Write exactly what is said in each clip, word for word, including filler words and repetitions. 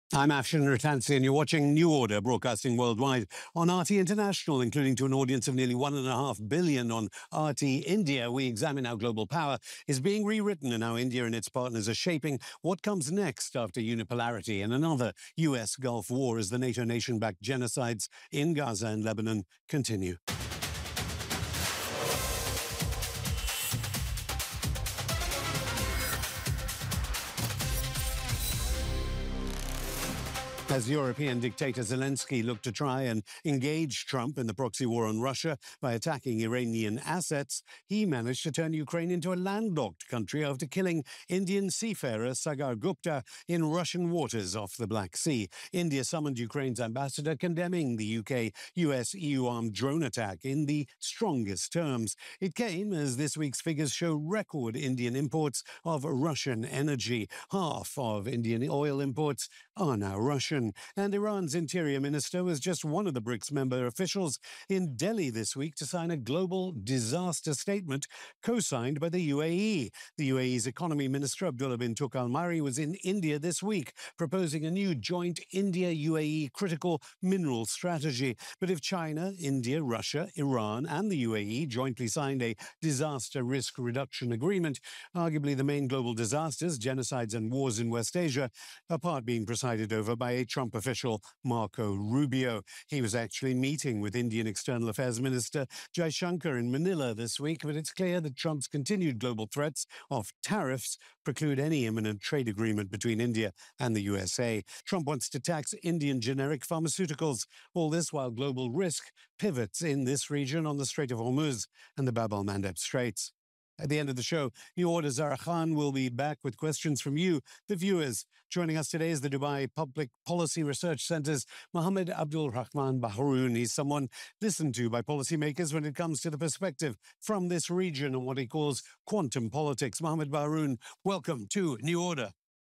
I'm Afshin Ratansi, and you're watching New Order, broadcasting worldwide on R T International, including to an audience of nearly one and a half billion on R T India. We examine how global power is being rewritten and how India and its partners are shaping what comes next after unipolarity and another U S Gulf war as the NATO nation-backed genocides in Gaza and Lebanon continue. As European dictator Zelensky looked to try and engage Trump in the proxy war on Russia by attacking Iranian assets, he managed to turn Ukraine into a landlocked country after killing Indian seafarer Sagar Gupta in Russian waters off the Black Sea. India summoned Ukraine's ambassador, condemning the U K U S E U armed drone attack in the strongest terms. It came as this week's figures show record Indian imports of Russian energy. Half of Indian oil imports are now Russian. And Iran's interior minister was just one of the BRICS member officials in Delhi this week to sign a global disaster statement co-signed by the U A E. The U A E's economy minister, Abdullah bin Tuq al-Mari, was in India this week proposing a new joint India-U A E critical mineral strategy. But if China, India, Russia, Iran and the U A E jointly signed a disaster risk reduction agreement, arguably the main global disasters, genocides and wars in West Asia, are part being presided over by a Trump official, Marco Rubio. He was actually meeting with Indian External Affairs Minister Jaishankar in Manila this week, but it's clear that Trump's continued global threats of tariffs preclude any imminent trade agreement between India and the U S A. Trump wants to tax Indian generic pharmaceuticals, all this while global risk pivots in this region on the Strait of Hormuz and the Bab el-Mandeb Straits. At the end of the show, New Order Zara Khan will be back with questions from you, the viewers. Joining us today is the Dubai Public Policy Research Centre's Mohammed Abdul Rahman Bahroun. He's someone listened to by policymakers when it comes to the perspective from this region and what he calls quantum politics. Mohammed Bahroun, welcome to New Order.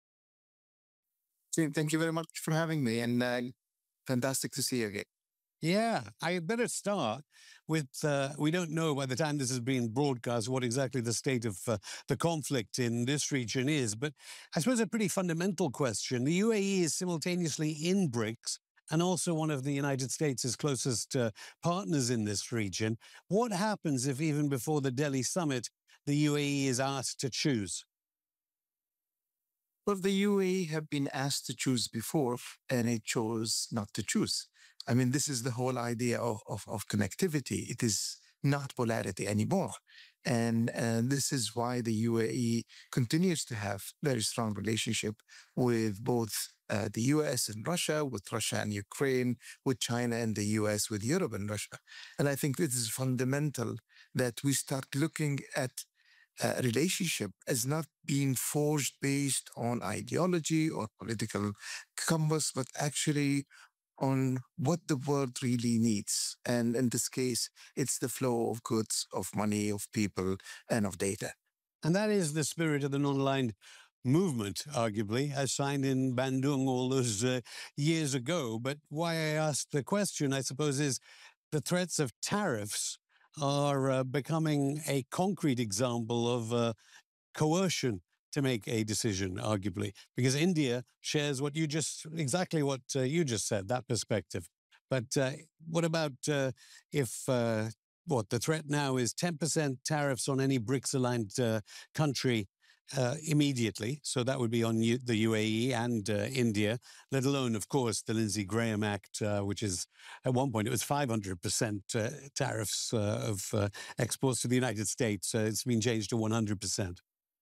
Thank you very much for having me, and uh, fantastic to see you again. Yeah, I better start with, uh, we don't know by the time this is being broadcast what exactly the state of uh, the conflict in this region is, but I suppose a pretty fundamental question. The U A E is simultaneously in BRICS and also one of the United States' closest uh, partners in this region. What happens if even before the Delhi summit, the U A E is asked to choose? Well, the U A E have been asked to choose before, and it chose not to choose. I mean, this is the whole idea of, of, of connectivity. It is not polarity anymore. And uh, this is why the U A E continues to have very strong relationship with both uh, the U S and Russia, with Russia and Ukraine, with China and the U S, with Europe and Russia. And I think this is fundamental that we start looking at a relationship as not being forged based on ideology or political compass, but actually on what the world really needs. And in this case, it's the flow of goods, of money, of people, and of data. And that is the spirit of the non-aligned movement, arguably, as signed in Bandung all those uh, years ago. But why I asked the question, I suppose, is the threats of tariffs are uh, becoming a concrete example of uh, coercion to make a decision, arguably, because India shares what you just, exactly what uh, you just said, that perspective. But uh, what about uh, if, uh, what, the threat now is ten percent tariffs on any BRICS-aligned uh, country uh, immediately, so that would be on U- the U A E and uh, India, let alone, of course, the Lindsey Graham Act, uh, which is, at one point, it was five hundred percent uh, tariffs uh, of uh, exports to the United States. Uh, it's been changed to one hundred percent.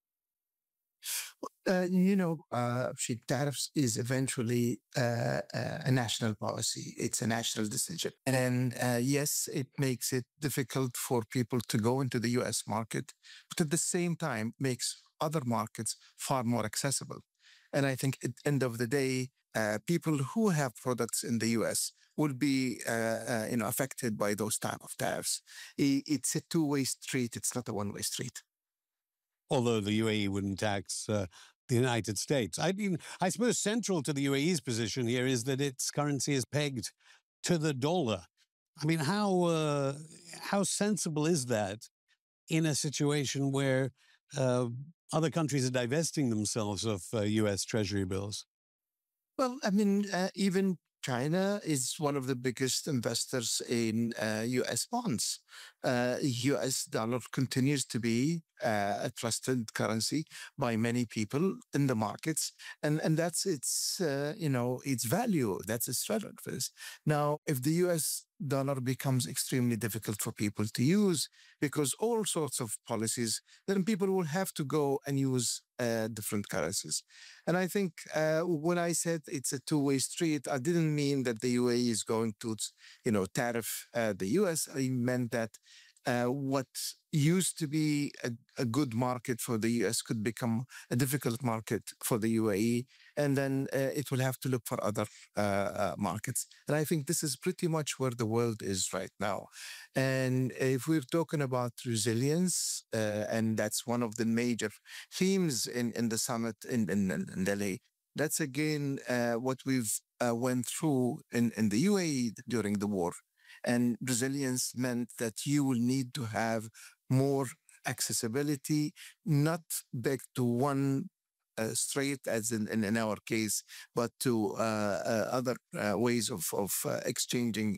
Uh, you know, uh, tariffs is eventually uh, uh, a national policy. It's a national decision. And uh, yes, it makes it difficult for people to go into the U S market, but at the same time makes other markets far more accessible. And I think at the end of the day, uh, people who have products in the U S will be uh, uh, you know, affected by those type of tariffs. It's a two-way street. It's not a one-way street. Although the U A E wouldn't tax uh, the United States. I mean, I suppose central to the U A E's position here is that its currency is pegged to the dollar. I mean, how uh, how sensible is that in a situation where uh, other countries are divesting themselves of uh, U S Treasury bills? Well, I mean, uh, even China is one of the biggest investors in uh, U S bonds. Uh, U S dollar continues to be uh, a trusted currency by many people in the markets, and and that's its uh, you know its value. That's its strength. Now, if the U S dollar becomes extremely difficult for people to use because all sorts of policies, then people will have to go and use uh, different currencies. And I think uh, when I said it's a two-way street, I didn't mean that the U A E is going to, you know, tariff uh, the U S. I meant that uh, what used to be a, a good market for the U S could become a difficult market for the U A E, and then uh, it will have to look for other uh, uh, markets. And I think this is pretty much where the world is right now. And if we're talking about resilience, uh, and that's one of the major themes in, in the summit in, in, in Delhi, that's again uh, what we've uh, went through in, in the U A E during the war. And resilience meant that you will need to have more accessibility, not back to one uh, straight, as in, in, in our case, but to uh, uh, other uh, ways of, of uh, exchanging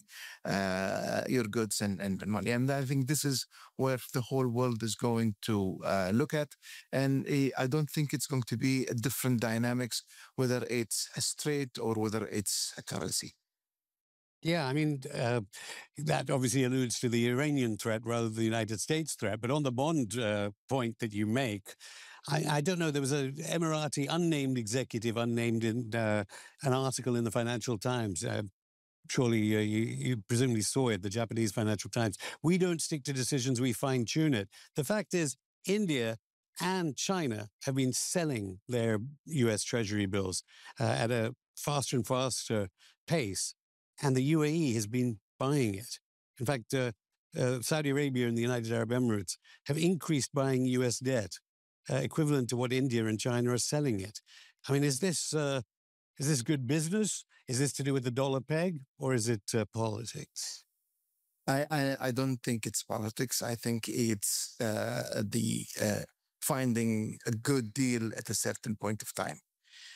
uh, your goods and, and money. And I think this is where the whole world is going to uh, look at. And uh, I don't think it's going to be a different dynamics, whether it's a straight or whether it's a currency. Yeah, I mean, uh, that obviously alludes to the Iranian threat rather than the United States threat. But on the bond uh, point that you make, I, I don't know, there was an Emirati unnamed executive, unnamed in uh, an article in the Financial Times. Uh, surely uh, you, you presumably saw it, the Japanese Financial Times. We don't stick to decisions, we fine tune it. The fact is, India and China have been selling their U S Treasury bills uh, at a faster and faster pace. And the U A E has been buying it. In fact, uh, uh, Saudi Arabia and the United Arab Emirates have increased buying U S debt, uh, equivalent to what India and China are selling it. I mean, is this uh, is this good business? Is this to do with the dollar peg, or is it uh, politics? I, I, I don't think it's politics. I think it's uh, the uh, finding a good deal at a certain point of time.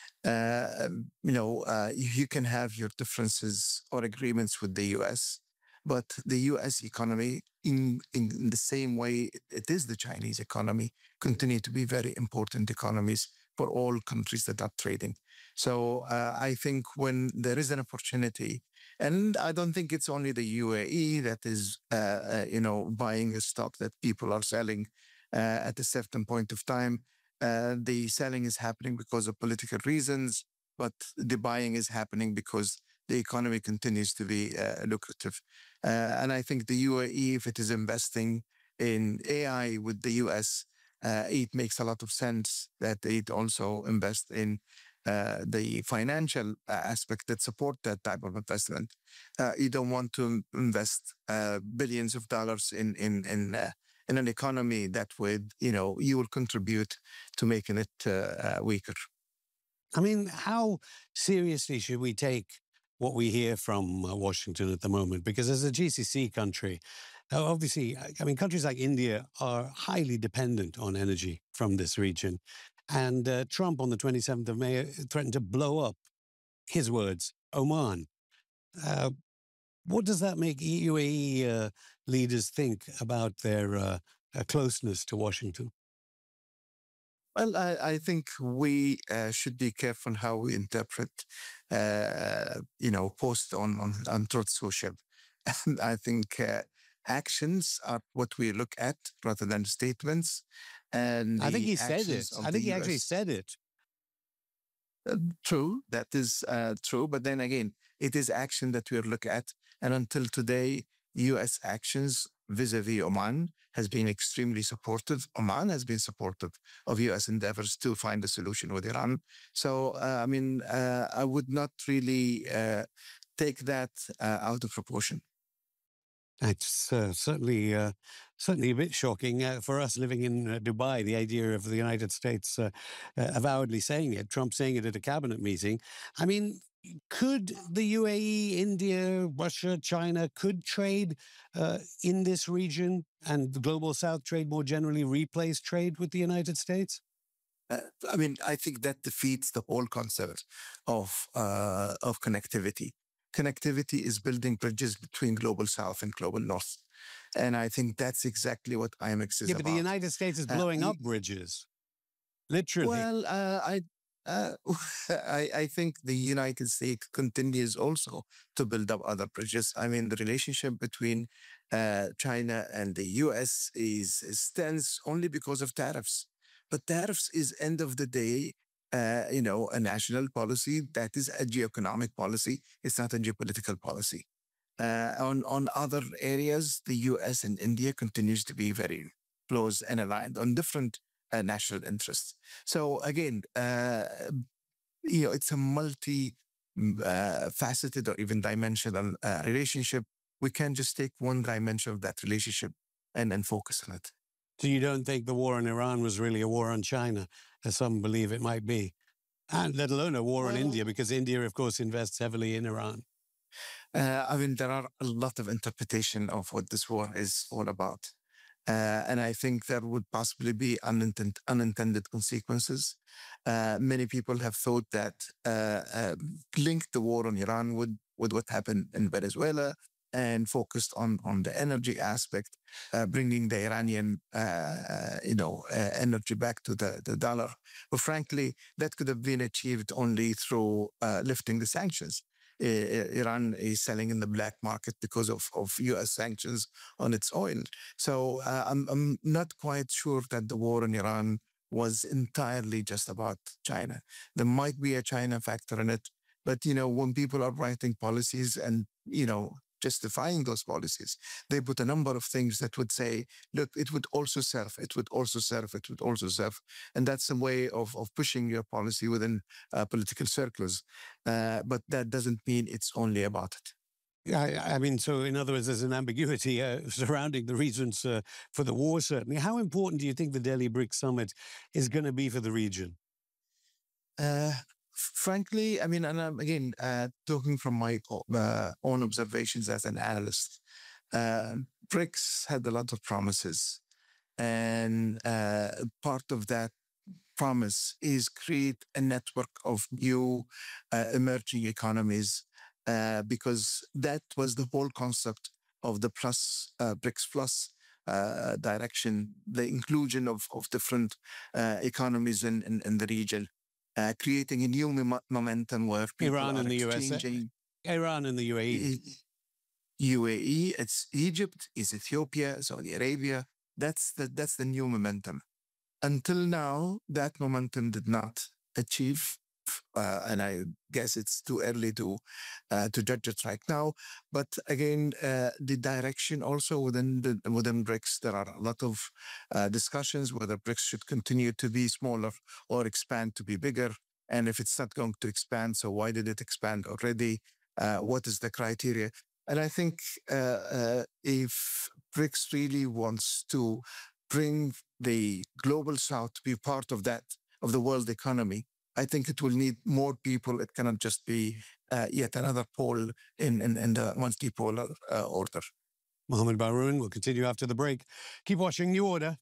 Uh, you know, uh, you can have your differences or agreements with the U S, but the U S economy, in, in the same way it is the Chinese economy, continue to be very important economies for all countries that are trading. So uh, I think when there is an opportunity, and I don't think it's only the U A E that is, uh, uh, you know, buying a stock that people are selling uh, at a certain point of time. Uh, the selling is happening because of political reasons, but the buying is happening because the economy continues to be uh, lucrative. Uh, and I think the U A E, if it is investing in A I with the U S, uh, it makes a lot of sense that it also invest in uh, the financial aspect that support that type of investment. Uh, you don't want to invest uh, billions of dollars in in in uh, in an economy that would, you know, you will contribute to making it uh, uh, weaker. I mean, how seriously should we take what we hear from uh, Washington at the moment? Because as a G C C country, uh, obviously, I, I mean, countries like India are highly dependent on energy from this region. And uh, Trump on the twenty-seventh of May threatened to blow up, his words, Oman. Uh, what does that make U A E uh, leaders think about their uh, uh, closeness to Washington? Well, I, I think we uh, should be careful how we interpret, uh, you know, posts on, on, on Truth Social. And I think uh, actions are what we look at rather than statements. And I think the he said it. actions of I the think he actually U S. said it. Uh, true, that is uh, true. But then again, it is action that we look at. And until today, U S actions vis-a-vis Oman has been extremely supportive. Oman has been supportive of U S endeavors to find a solution with Iran. So, uh, I mean, uh, I would not really uh, take that uh, out of proportion. It's uh, certainly uh, certainly a bit shocking uh, for us living in uh, Dubai. The idea of the United States uh, uh, avowedly saying it, Trump saying it at a cabinet meeting. I mean, could the U A E, India, Russia, China, could trade uh, in this region and the global South trade more generally replace trade with the United States? Uh, I mean, I think that defeats the whole concept of uh, of connectivity. Connectivity is building bridges between global south and global north. And I think that's exactly what I M X is Yeah, but about. the United States is Uh, blowing y- up bridges, literally. well, uh, I, uh, I I think the United States continues also to build up other bridges. I mean, the relationship between uh, China and the U S is, is tense only because of tariffs. But tariffs is end of the day, uh, you know, a national policy that is a geoeconomic policy. It's not a geopolitical policy. Uh, on on other areas, the U S and India continues to be very close and aligned on different uh, national interests. So again, uh, you know, it's a multi mm, uh, faceted or even dimensional uh, relationship. We can't just take one dimension of that relationship and and focus on it. So you don't think the war in Iran was really a war on China, as some believe it might be, and let alone a war on Well, India, because India, of course, invests heavily in Iran. Uh, I mean, there are a lot of interpretation of what this war is all about. Uh, and I think there would possibly be unintended, unintended consequences. Uh, many people have thought that uh, uh, linked the war on Iran with, with what happened in Venezuela and focused on, on the energy aspect, uh, bringing the Iranian, uh, uh, you know, uh, energy back to the, the dollar. But frankly, that could have been achieved only through uh, lifting the sanctions. Iran is selling in the black market because of, of U S sanctions on its oil. So uh, I'm, I'm not quite sure that the war in Iran was entirely just about China. There might be a China factor in it, but, you know, when people are writing policies and, you know, justifying those policies, they put a number of things that would say, look, it would also serve, it would also serve, it would also serve. And that's a way of, of pushing your policy within uh, political circles. Uh, but that doesn't mean it's only about it. Yeah, I, I mean, so in other words, there's an ambiguity uh, surrounding the reasons uh, for the war, certainly. How important do you think the Delhi BRICS Summit is going to be for the region? Uh, frankly, I mean, and I'm again uh, talking from my uh, own observations as an analyst, uh, BRICS had a lot of promises. And uh, part of that promise is create a network of new uh, emerging economies, uh, because that was the whole concept of the plus uh, BRICS Plus uh, direction, the inclusion of, of different uh, economies in, in, in the region, uh, creating a new mom- momentum where people Iran are and the U S, exchanging. Iran and the U A E. U A E, it's Egypt, it's Ethiopia, Saudi Arabia. That's the, that's the new momentum. Until now, that momentum did not achieve, uh, and I guess it's too early to uh, to judge it right now. But again, uh, the direction also within the, within BRICS, there are a lot of uh, discussions whether BRICS should continue to be smaller or expand to be bigger. And if it's not going to expand, so why did it expand already? Uh, what is the criteria? And I think uh, uh, if BRICS really wants to bring the global south to be part of that, of the world economy, I think it will need more people. It cannot just be uh, yet another pole in, in, in the multipolar uh, order. Mohammed Baroun will continue after the break. Keep watching New Order.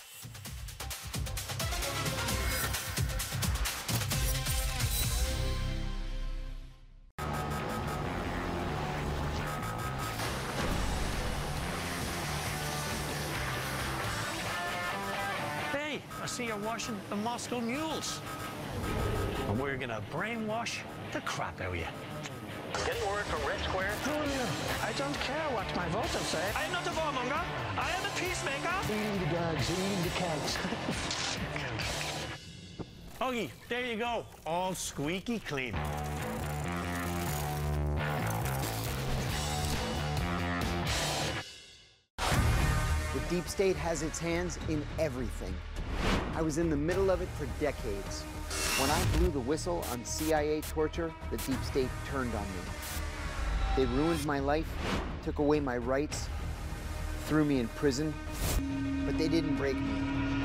I see you're washing the Moscow mules. And we're gonna brainwash the crap out of you. Getting word from Red Square. I don't care what my voters say. I am not a warmonger. I am a peacemaker. Eating the dogs, eating the cats. Huggy, there you go. All squeaky clean. The deep state has its hands in everything. I was in the middle of it for decades. When I blew the whistle on C I A torture, the deep state turned on me. They ruined my life, took away my rights, threw me in prison, but they didn't break me.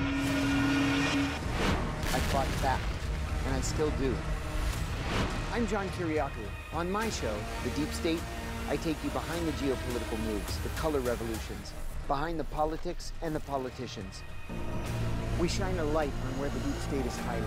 I fought back, and I still do. I'm John Kiriakou. On my show, The Deep State, I take you behind the geopolitical moves, the color revolutions, behind the politics and the politicians. We shine a light on where the deep state is hiding.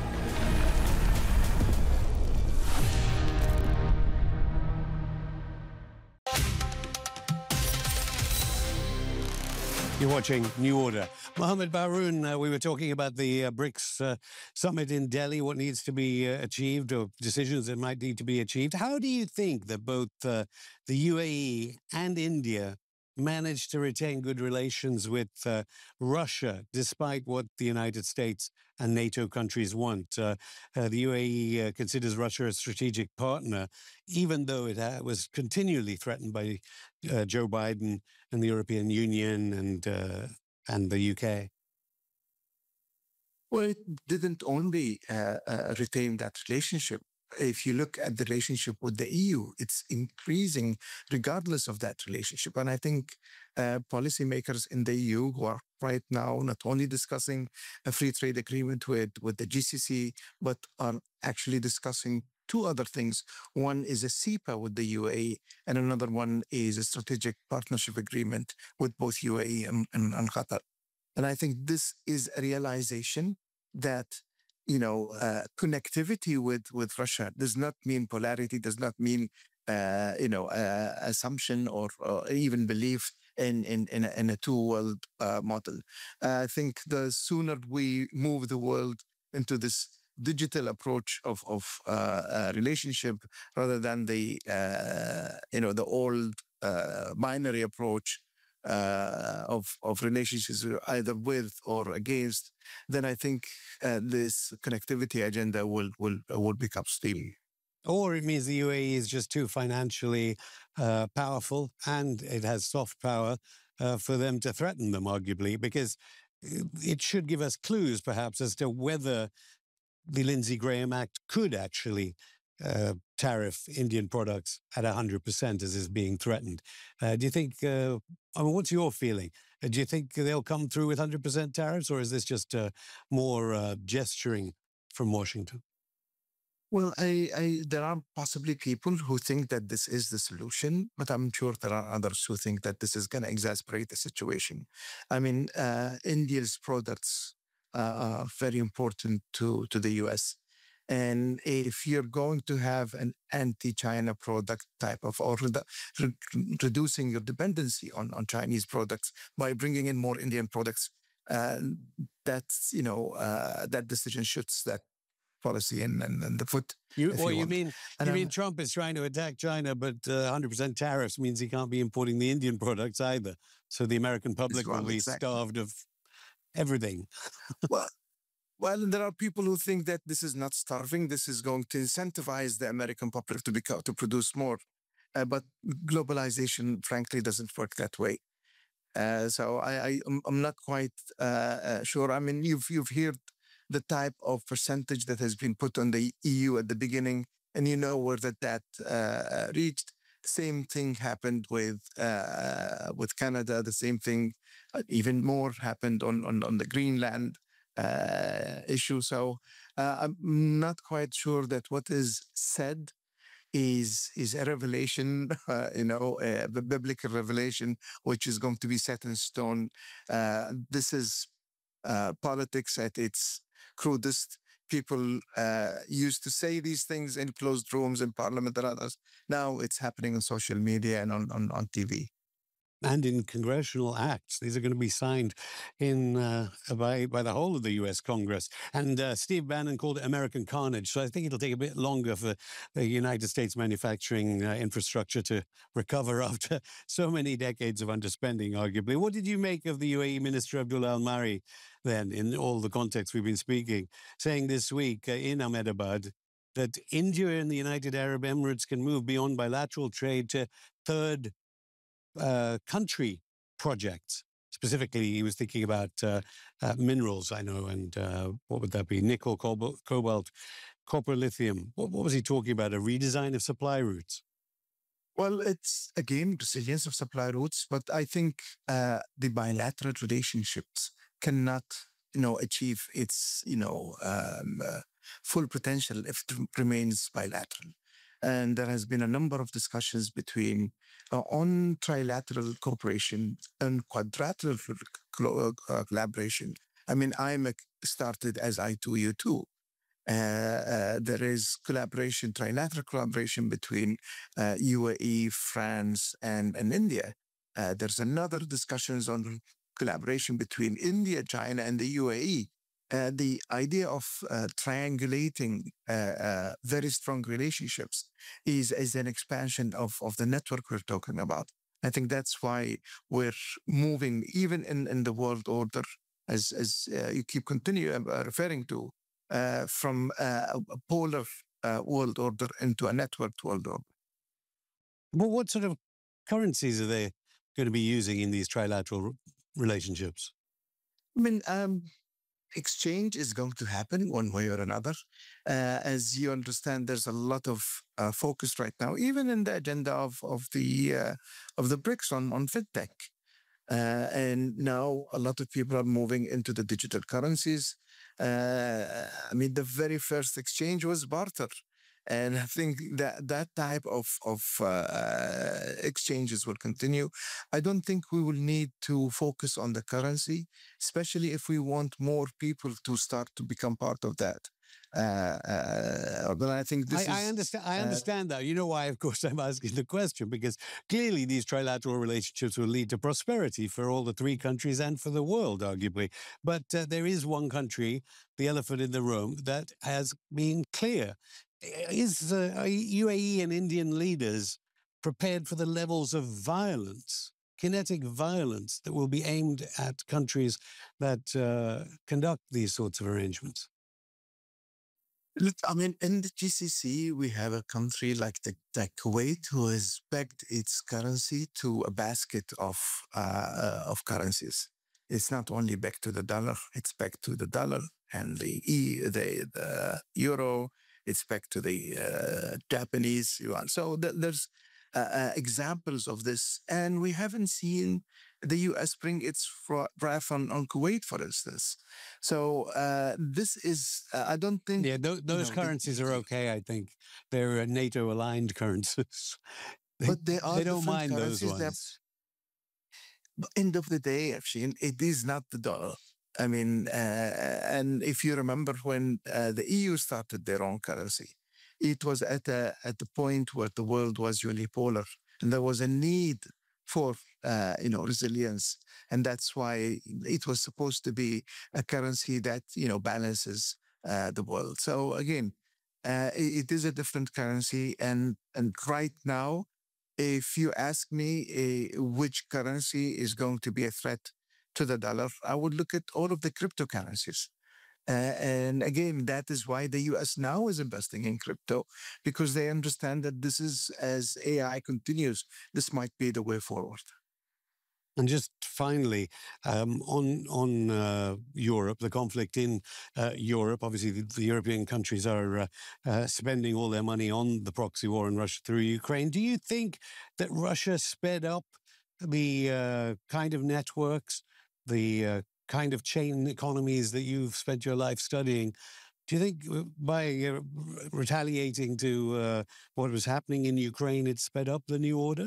You're watching New Order. Mohammed Baroun, uh, we were talking about the uh, BRICS uh, summit in Delhi, what needs to be uh, achieved or decisions that might need to be achieved. How do you think that both uh, the U A E and India managed to retain good relations with uh, Russia, despite what the United States and NATO countries want? Uh, uh, the U A E uh, considers Russia a strategic partner, even though it uh, was continually threatened by uh, Joe Biden and the European Union and uh, and the U K. Well, it didn't only uh, uh, retain that relationship. If you look at the relationship with the E U, it's increasing regardless of that relationship. And I think uh, policymakers in the E U who are right now not only discussing a free trade agreement with, with the G C C, but are actually discussing two other things. One is a C E P A with the U A E, and another one is a strategic partnership agreement with both U A E and, and, and Qatar. And I think this is a realization that, you know, uh, connectivity with, with Russia does not mean polarity, does not mean, uh, you know, uh, assumption or, or even belief in, in, in, a, in a two-world uh, model. Uh, I think the sooner we move the world into this digital approach of, of uh, uh, relationship rather than the, uh, you know, the old uh, binary approach uh, of, of relationships either with or against, then I think uh, this connectivity agenda will, will, will become stable. Or it means the U A E is just too financially uh, powerful and it has soft power uh, for them to threaten them, arguably, because it should give us clues, perhaps, as to whether the Lindsey Graham Act could actually uh, tariff Indian products at one hundred percent as is being threatened. Uh, do you think, uh, I mean, what's your feeling? Uh, do you think they'll come through with one hundred percent tariffs, or is this just uh, more uh, gesturing from Washington? Well, I, I, there are possibly people who think that this is the solution, but I'm sure there are others who think that this is going to exacerbate the situation. I mean, uh, India's products uh, are very important to, to the U S. And if you're going to have an anti-China product type of, or redu- re- reducing your dependency on, on Chinese products by bringing in more Indian products, uh, that's, you know, uh, that decision shoots that policy and, and, and the foot. You, well, you, you mean and you I'm, mean Trump is trying to attack China, but uh, one hundred percent tariffs means he can't be importing the Indian products either. So the American public well, will be exactly. starved of everything. well, well, there are people who think that this is not starving. This is going to incentivize the American public to become, to produce more. Uh, but globalization, frankly, doesn't work that way. Uh, so I, I, I'm, I'm not quite uh, uh, sure. I mean, you've you've heard the type of percentage that has been put on the E U at the beginning, and you know where that, that uh, reached. Same thing happened with uh, with Canada. The same thing, uh, even more, happened on, on, on the Greenland uh, issue. So uh, I'm not quite sure that what is said is is a revelation, uh, you know, a biblical revelation, which is going to be set in stone. Uh, this is uh, politics at its crudest. People uh, used to say these things in closed rooms in parliament and others. Now it's happening on social media and on, on, on T V. And in congressional acts. These are going to be signed in uh, by, by the whole of the U S Congress. And uh, Steve Bannon called it American carnage. So I think it'll take a bit longer for the United States manufacturing uh, infrastructure to recover after so many decades of underspending, arguably. What did you make of the U A E Minister Abdullah Al-Mari then, in all the context we've been speaking, saying this week uh, in Ahmedabad that India and the United Arab Emirates can move beyond bilateral trade to third Uh, country projects? Specifically, he was thinking about uh, uh, minerals, I know, and uh, what would that be? Nickel, cobalt, cobalt copper, lithium. What, what was he talking about? A redesign of supply routes? Well, it's, again, resilience of supply routes, but I think uh, the bilateral relationships cannot, you know, achieve its, you know, um, uh, full potential if it remains bilateral. And there has been a number of discussions between uh, on trilateral cooperation and quadrilateral uh, collaboration. I mean, I'm a started as I two U two. Uh, uh, there is collaboration, trilateral collaboration between uh, U A E, France, and, and India. Uh, there's another discussions on collaboration between India, China, and the U A E. Uh, the idea of uh, triangulating uh, uh, very strong relationships is, is an expansion of, of the network we're talking about. I think that's why we're moving, even in, in the world order, as, as uh, you keep continue uh, referring to, uh, from uh, a polar uh, world order into a networked world order. Well, what sort of currencies are they going to be using in these trilateral relationships? I mean, um, exchange is going to happen one way or another. Uh, as you understand, there's a lot of uh, focus right now, even in the agenda of of the uh, of the BRICS on on fintech. Uh, and now a lot of people are moving into the digital currencies. Uh, I mean, the very first exchange was barter. And I think that that type of, of uh, exchanges will continue. I don't think we will need to focus on the currency, especially if we want more people to start to become part of that. Uh, uh, but I think this I, is... I understand, I understand uh, that. You know why, of course, I'm asking the question, because clearly these trilateral relationships will lead to prosperity for all the three countries and for the world, arguably. But uh, there is one country, the elephant in the room, that has been clear. Is uh, U A E and Indian leaders prepared for the levels of violence, kinetic violence, that will be aimed at countries that uh, conduct these sorts of arrangements? Look, I mean, in the G C C, we have a country like the, the Kuwait who has pegged its currency to a basket of uh, of currencies. It's not only back to the dollar; it's back to the dollar and the e the, the euro. It's back to the uh, Japanese yuan. So th- there's uh, uh, examples of this, and we haven't seen the U S bring its wrath on, on Kuwait, for instance. So uh, this is, uh, I don't think... Yeah, th- those you know, currencies the, are okay, I think. They're uh, NATO-aligned currencies. they, but they are they don't mind those currencies ones. That, end of the day, Afshin, it is not the dollar. I mean, uh, and if you remember when uh, the E U started their own currency, it was at a at the point where the world was unipolar, and there was a need for uh, you know resilience, and that's why it was supposed to be a currency that you know balances uh, the world. So again, uh, it, it is a different currency, and and right now, if you ask me uh, which currency is going to be a threat to the dollar, I would look at all of the cryptocurrencies. Uh, and again, that is why the U S now is investing in crypto, because they understand that this is, as A I continues, this might be the way forward. And just finally, um, on on uh, Europe, the conflict in uh, Europe, obviously the, the European countries are uh, uh, spending all their money on the proxy war in Russia through Ukraine. Do you think that Russia sped up the uh, kind of networks, the uh, kind of chain economies that you've spent your life studying? Do you think by uh, retaliating to uh, what was happening in Ukraine, it sped up the new order?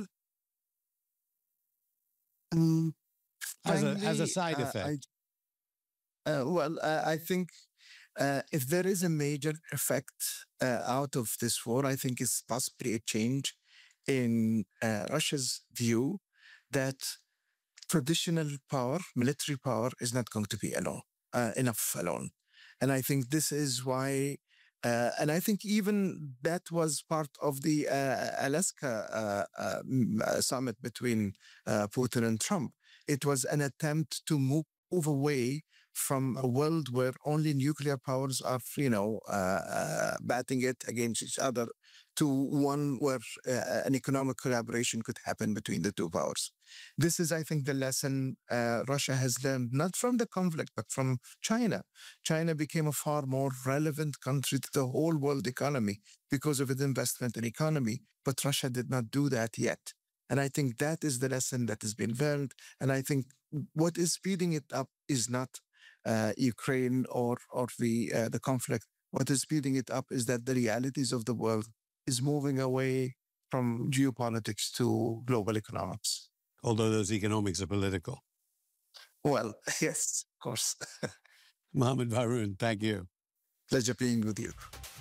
Um, as, finally, a, as a side uh, effect? I, uh, well, uh, I think uh, if there is a major effect uh, out of this war, I think it's possibly a change in uh, Russia's view that traditional power, military power, is not going to be alone, uh, enough alone. And I think this is why, uh, and I think even that was part of the uh, Alaska uh, uh, summit between uh, Putin and Trump. It was an attempt to move, move away from a world where only nuclear powers are, you know, uh, uh, batting it against each other, to one where uh, an economic collaboration could happen between the two powers. This is, I think, the lesson uh, Russia has learned, not from the conflict, but from China. China became a far more relevant country to the whole world economy because of its investment in economy, but Russia did not do that yet. And I think that is the lesson that has been learned. And I think what is speeding it up is not uh, Ukraine or, or the, uh, the conflict. What is speeding it up is that the realities of the world is moving away from geopolitics to global economics. Although those economics are political. Well, yes, of course. Mohammed Baharoun, thank you. Pleasure being with you.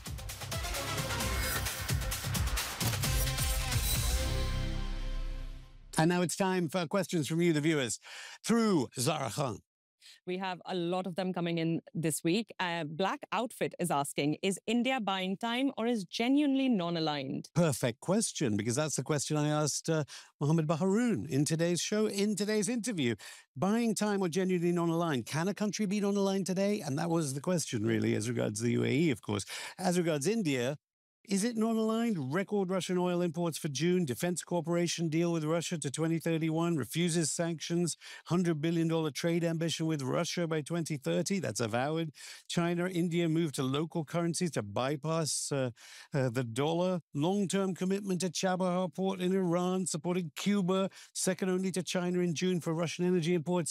And now it's time for questions from you, the viewers, through Zara Khan. We have a lot of them coming in this week. Uh, Black Outfit is asking, is India buying time or is genuinely non-aligned? Perfect question, because that's the question I asked uh, Mohammed Baharoun in today's show, in today's interview. Buying time or genuinely non-aligned? Can a country be non-aligned today? And that was the question, really, as regards the U A E, of course. As regards India, is it non-aligned? Record Russian oil imports for June. Defense Corporation deal with Russia to twenty thirty-one. Refuses sanctions. one hundred billion dollars trade ambition with Russia by twenty thirty. That's avowed. China, India move to local currencies to bypass uh, uh, the dollar. Long-term commitment to Chabahar port in Iran. Supporting Cuba. Second only to China in June for Russian energy imports.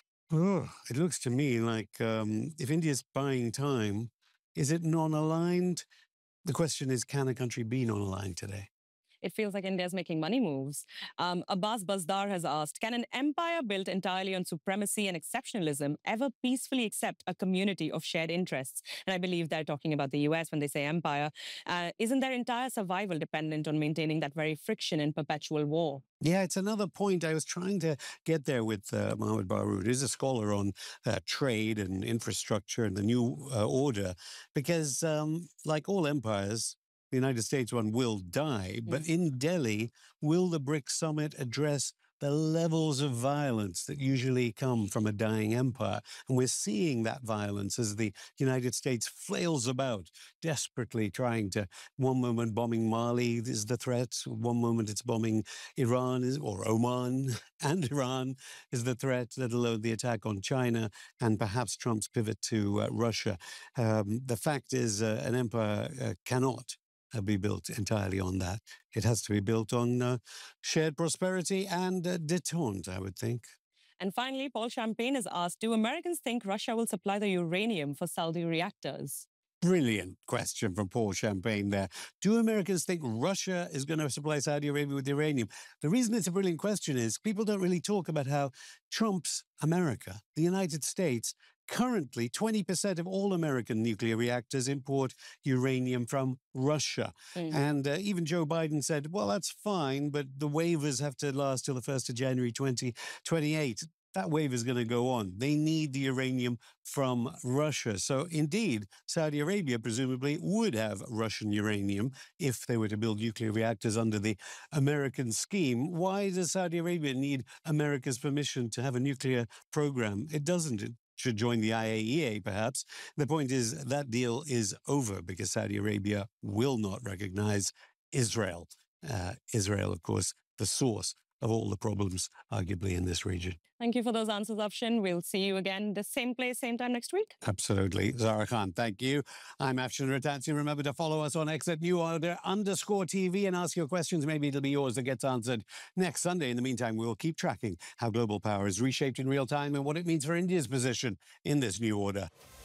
Oh, it looks to me like um, if India's buying time, is it non-aligned? The question is, can a country be non-aligned today? It feels like India is making money moves. Um, Abbas Bazdar has asked, can an empire built entirely on supremacy and exceptionalism ever peacefully accept a community of shared interests? And I believe they're talking about the U S when they say empire. Uh, isn't their entire survival dependent on maintaining that very friction in perpetual war? Yeah, it's another point I was trying to get there with uh, Mohammed Baharoun. He's a scholar on uh, trade and infrastructure and the new uh, order, because um, like all empires, the United States one will die. But Mm. in Delhi, will the BRICS summit address the levels of violence that usually come from a dying empire? And we're seeing that violence as the United States flails about, desperately trying to, one moment bombing Mali is the threat, one moment it's bombing Iran is, or Oman and Iran is the threat, let alone the attack on China and perhaps Trump's pivot to uh, Russia. Um, the fact is uh, an empire uh, cannot Uh, be built entirely on that. It has to be built on uh, shared prosperity and uh, détente, I would think. And finally, Paul Champagne has asked, do Americans think Russia will supply the uranium for Saudi reactors? Brilliant question from Paul Champagne there. Do Americans think Russia is going to supply Saudi Arabia with uranium? The reason it's a brilliant question is people don't really talk about how Trump's America, the United States, currently twenty percent of all American nuclear reactors import uranium from Russia. Mm. And uh, even Joe Biden said, well, that's fine, but the waivers have to last till the first of January twenty twenty-eight. That wave is going to go on. They need the uranium from Russia. So indeed, Saudi Arabia presumably would have Russian uranium if they were to build nuclear reactors under the American scheme. Why does Saudi Arabia need America's permission to have a nuclear program? It doesn't. It should join the I A E A, perhaps. The point is that deal is over because Saudi Arabia will not recognize Israel. Uh, Israel, of course, the source of all the problems, arguably, in this region. Thank you for those answers, Afshin. We'll see you again the same place, same time next week. Absolutely. Zara Khan, thank you. I'm Afshin Rattansi. Remember to follow us on X at New Order underscore T V and ask your questions. Maybe it'll be yours that gets answered next Sunday. In the meantime, we'll keep tracking how global power is reshaped in real time and what it means for India's position in this new order.